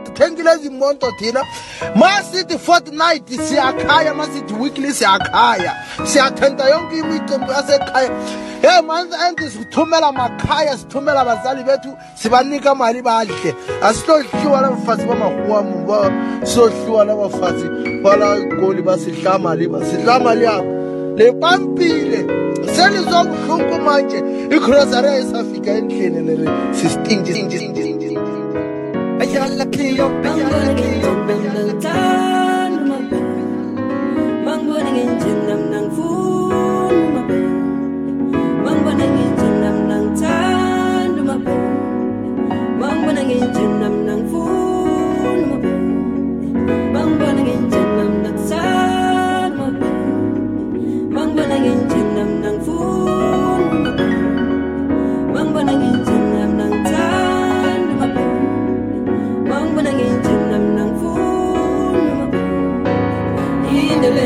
sithengile izimonto thina masithi fortnight siyakhaya masithi weekly siyakhaya siyathenda yonke imicimbi yasekhaya month end sithumela makhaya sithumela abazali bethu sibanika imali badle asihlohliwa labafazi bamahuwa sohliwa labafazi bala igoli basidla mali yabo le pampile selizwa ubuhlungu manje igrocery isafika endlini le sistingi ayala kiyo mangwana ngenjinam nang funu mangwana ngenjinam nang tandu mangwana ngenjinam nang funu mangwana ngenjinam nang tandu mangwana ngenjinam nang funu mangwana ngenjinam nang tandu mangwana ngenjinam nang funu indele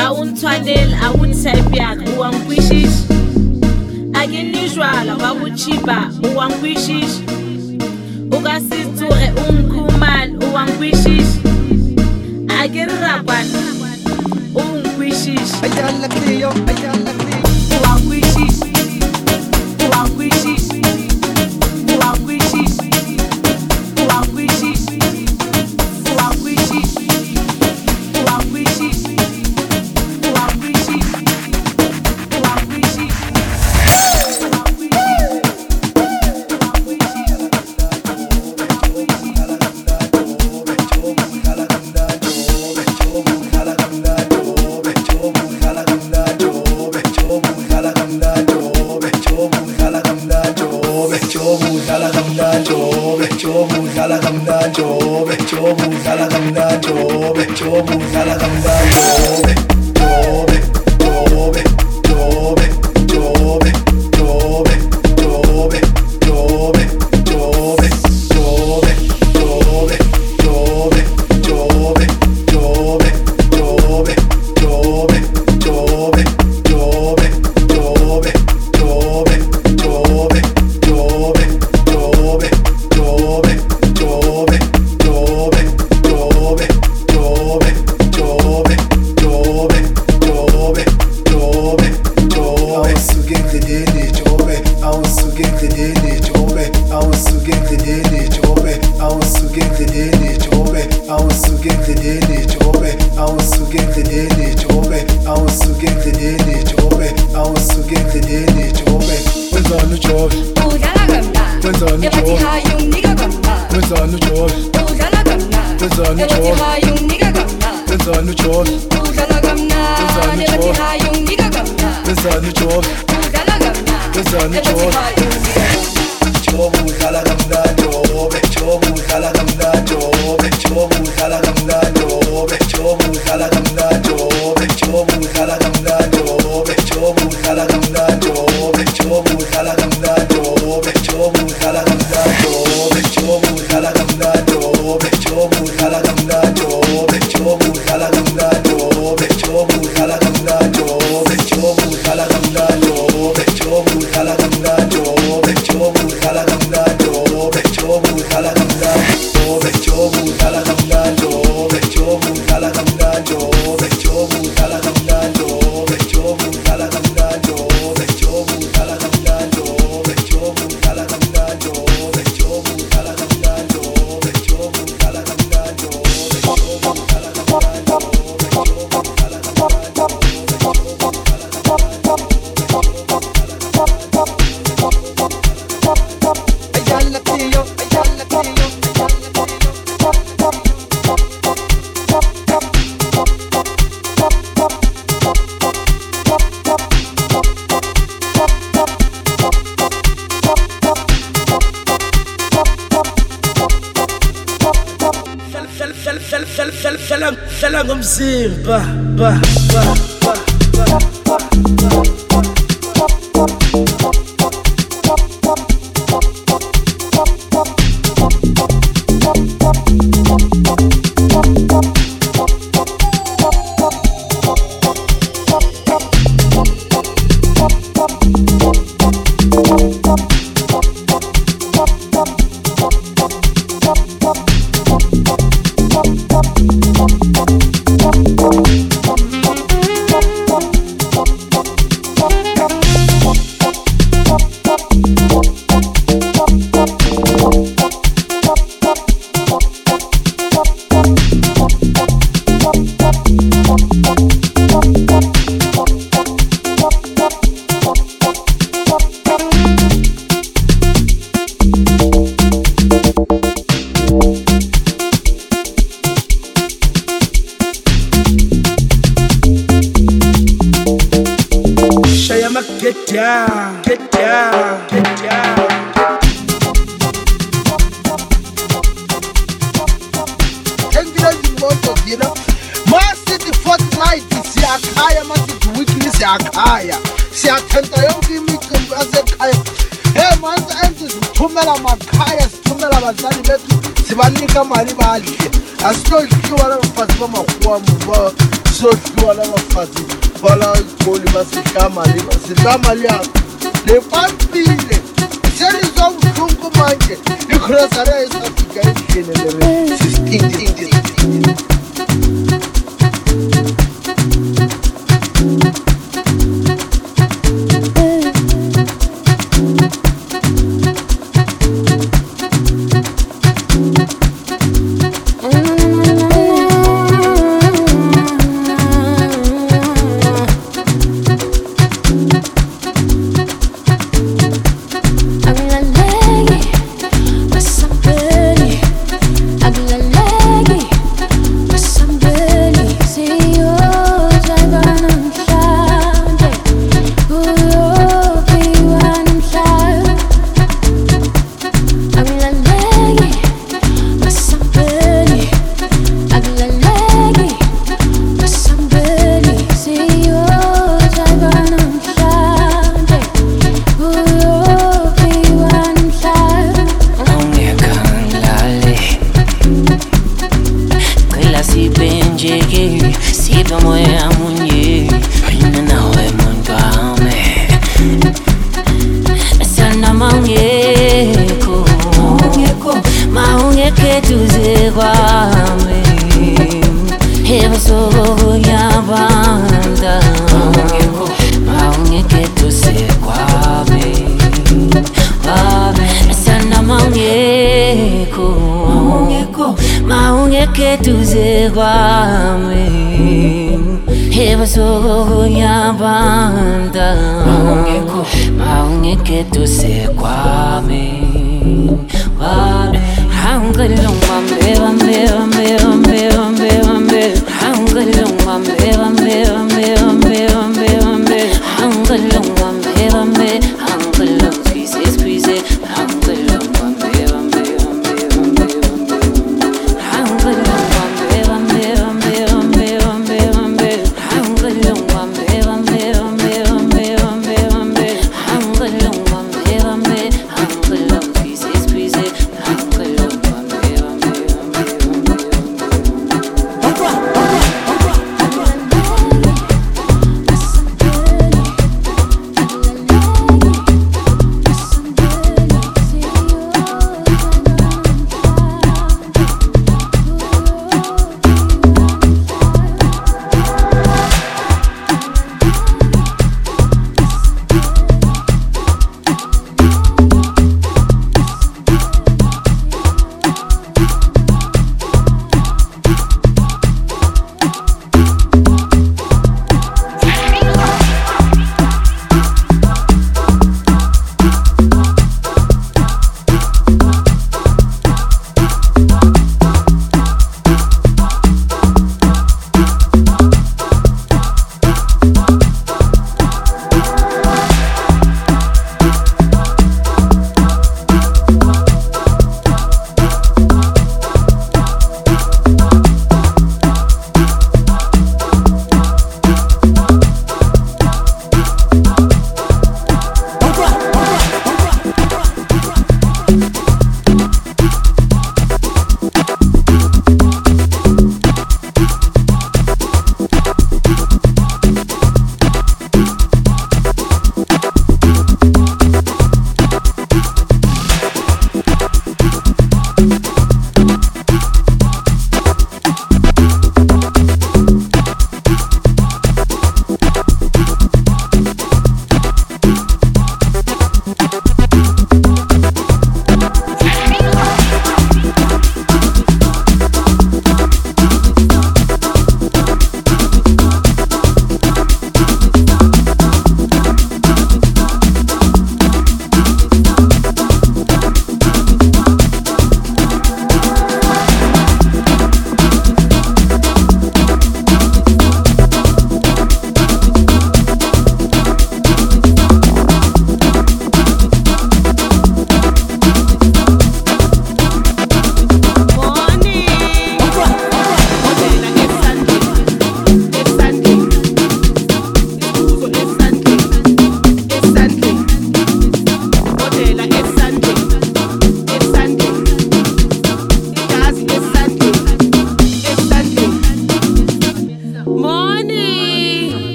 awuntshwanele awunisayipyaka uwangikwishisha akinijwala wakuchipa uwangikwishisha ukasitsure umkhumali uwangikwishisha akirabana ungikwishisha uwangikwishisha uwangikwishisha uwangikwishisha uwangikwishisha Fela ngomzimba ba get down, get down, get down. Masithi fortnight siyakhaya, masithi weekly siyakhaya, siyathenta yonke imicimbi yasekhaya. Manzi enzi sithumela makhaya, sithumela abazali bethu, sibanika mali badle. Asitodliwa labafazi bamakhuwa. sohlwa la bafazi ba la ikoli ba se tla mali yako le pampile se le tswa bohloko manje ikhrosara e sa fika e fihlelele 16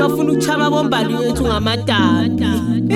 bafuna ukuchaba bombali wethu ngamadada.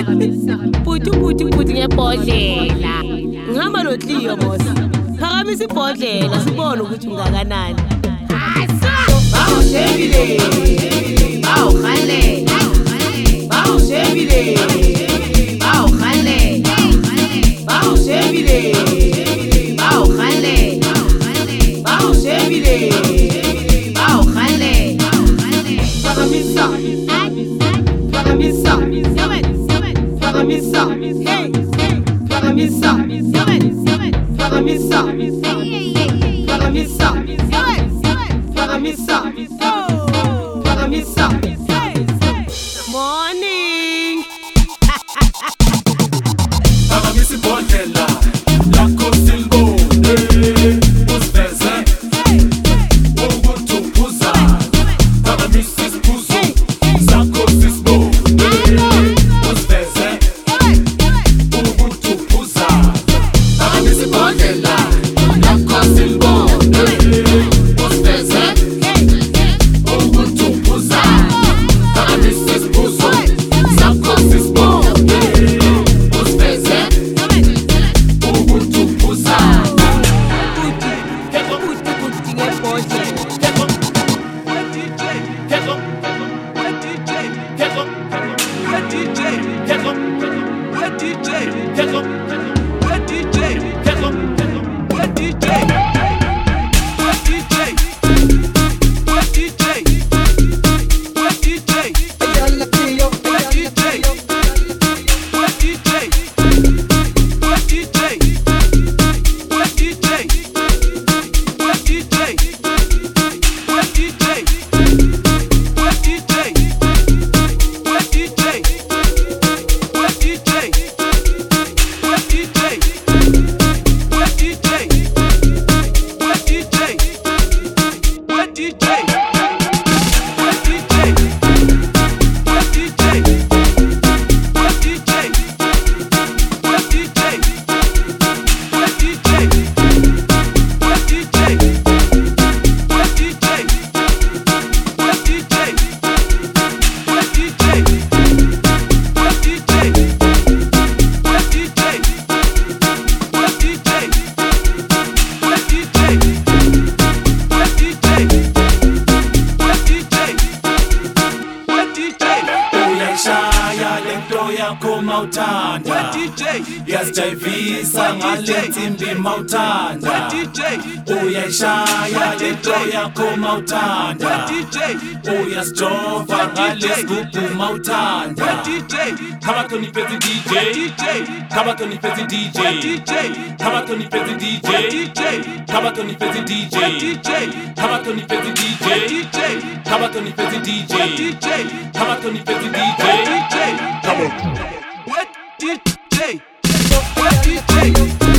Puti ngebhodlela. Ngihamba noTliyo boss. Phakamisa ibhodlela sibone ukuthi ungakanani. Bawushebile. Bawukhale. Bawushebile. Bawukhale. Bawushebile. Bawukhale. Bawushebile. Bawukhale. Phakamisa. Phakamisa. Phakamisa. Hey. Phakamisa. Phakamisa. Phakamisa. Phakamisa. Phakamisa. Morning. Phakamisa ibhodlela lakho silibone usiveze ukuthi uphuza. Phakamisa isiphuzo sakho sisibone usiveze ukuthi uphuza. Phakamisa ibhodlela lakho silibone usiveze ukuthi uphuza. Phakamisa isiphuzo sakho sisibone usiveze ukuthi uphuza. Yazijayivisa ngale nsimbi mawuthanda. Uyayishaya lento yakho mawuthanda. Uyasijova ngale sigubhu mawuthanda. Khabakhona iphethe DJ. Khabakhona iphethe DJ. Khabakhona iphethe DJ. Khabakhona iphethe DJ. Khabakhona iphethe DJ. Khabakhona iphethe DJ. Khabakhona iphethe DJ. What DJ? What DJ?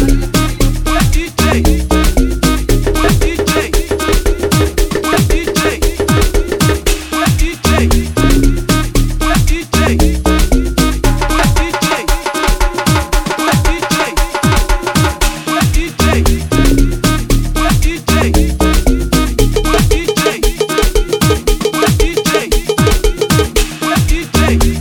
What DJ? What DJ? What DJ? What DJ? What DJ? What DJ? What DJ? What DJ? What DJ? What DJ? What DJ? What DJ?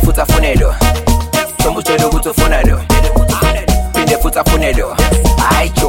Pinde futa funelo. Ay,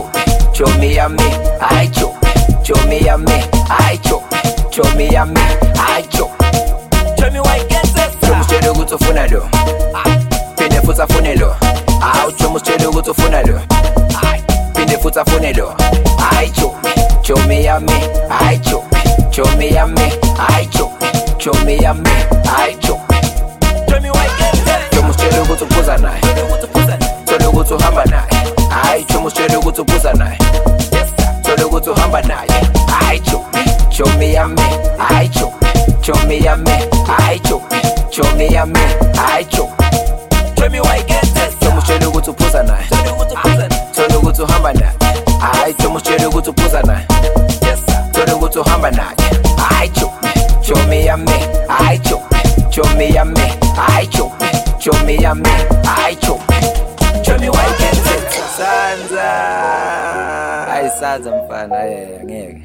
choma usitshele ukuthi ufuna lo phinde futhi afune lo hayi chomi yami hayi chomi yami hayi chomi yami hayi chomi choma usitshele ukuthi uphuza naye thole ukuthi uhamba naye hayi choma usitshele ukuthi uphuza naye thole ukuthi uhamba naye hayi chomi yami hayi chomi yami hayi chomi yami hayi tell me why you get this choma usitshele ukuthi uphuza naye thole ukuthi uhamba naye hayi choma usitshele ukuthi uphuza naye thole ukuthi uhamba naye hayi chomi yami hayi chomi yami hayi chomi yami hayi tell me why you get this sanza hayi sanza mfana ngeke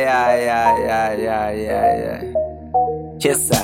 ay chesa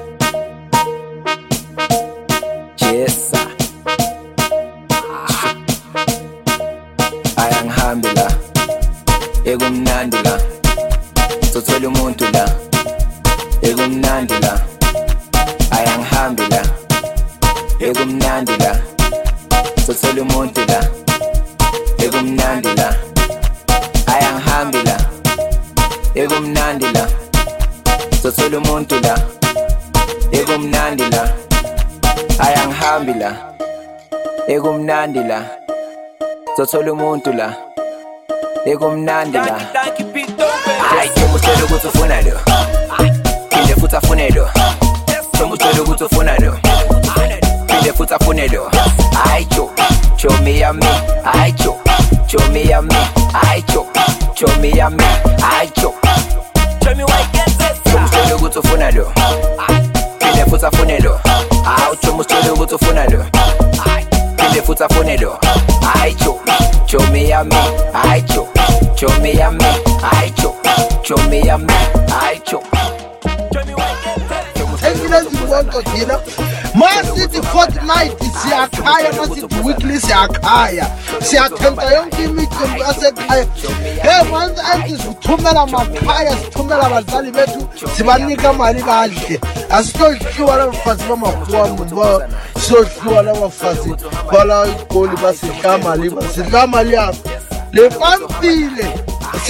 ayangihambi la ekumnandi la sothola umuntu la ekumnandi la ayangihambi la ekumnandi la sothola umuntu la ekumnandi la ayangihambi la ekumnandi la sothola umuntu la ekumnandi la ayangihambi la ekumnandi la sothola umuntu la ekumnandi la hayi choma usitshele ukuthi ufuna lo phinde futhi afune lo choma usitshele ukuthi ufuna lo phinde futhi afune lo hayi chomi yami hayi chomi yami hayi chomi yami hayi tell me why you get this choma usitshele ukuthi ufuna lo phinde futhi afune lo hayi choma usitshele ukuthi ufuna lo phinde futhi afune lo hayi chomi yami hayi chomi yami hayi chomi yami hayi chomi why you get this engilezibonto thina masithi fortnight siyakhaya masithi weekly siyakhaya siyathenta yonke imicimbi yasekhaya month end sithumela makhaya sithumela abazali bethu sibanika imali badle asitodliwa labafazi bamakhwa muntu sodliwa labafazi bala igoli basidla mali yakho le pampile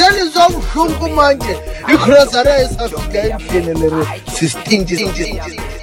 selizomhlungu manje igrocery esafika endlini lere sistingi